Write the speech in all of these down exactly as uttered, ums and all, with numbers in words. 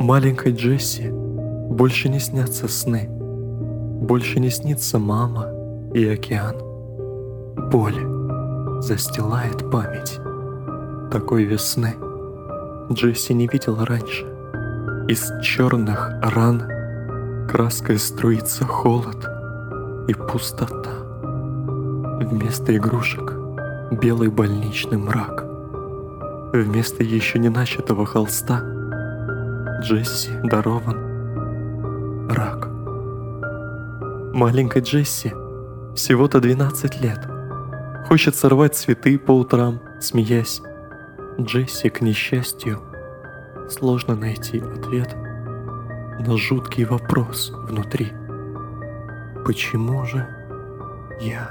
Маленькой Джесси больше не снятся сны, больше не снится мама и океан. Боль застилает память. Такой весны Джесси не видела раньше. Из черных ран краской струится холод и пустота. Вместо игрушек белый больничный мрак. Вместо еще не начатого холста Джесси дарован рак. Маленькой Джесси всего-то двенадцать лет. Хочет сорвать цветы по утрам, смеясь. Джесси, к несчастью, сложно найти ответ на жуткий вопрос внутри. Почему же я?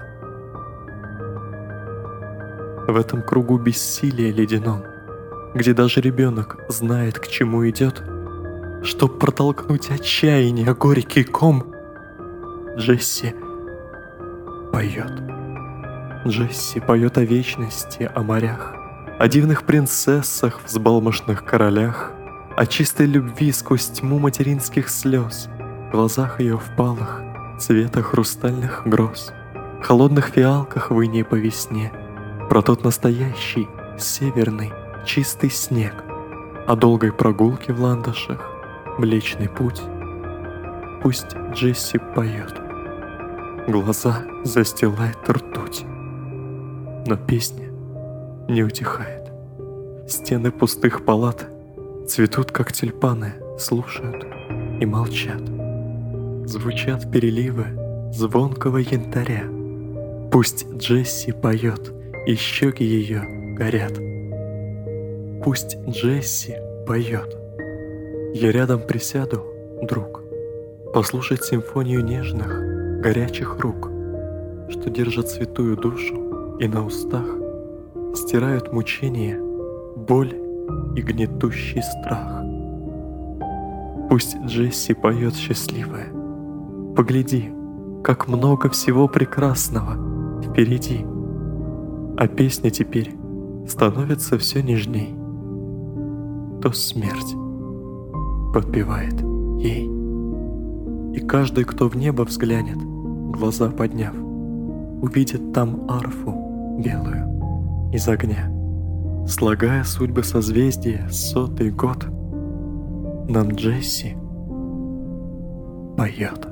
В этом кругу бессилия ледяном, где даже ребенок знает, к чему идет, чтоб протолкнуть отчаяние горький ком, Джесси поет. Джесси поет о вечности, о морях, о дивных принцессах, взбалмошных королях, о чистой любви сквозь тьму материнских слез, в глазах ее впалых цвета хрустальных гроз, холодных фиалках в иней по весне, про тот настоящий, северный, чистый снег, о долгой прогулке в ландышах, Млечный путь. Пусть Джесси поет. Глаза застилает ртуть, но песня не утихает. Стены пустых палат цветут, как тюльпаны, слушают и молчат. Звучат переливы звонкого янтаря. Пусть Джесси поет, и щеки ее горят. Пусть Джесси поет. Я рядом присяду, друг, послушать симфонию нежных, горячих рук, что держат святую душу и на устах стирают мучения, боль и гнетущий страх. Пусть Джесси поет счастливая. Погляди, как много всего прекрасного впереди, а песня теперь становится все нежней. То смерть подпевает ей, и каждый, кто в небо взглянет, глаза подняв, увидит там арфу белую из огня. Слагая судьбы созвездия сотый год, нам Джесси поет.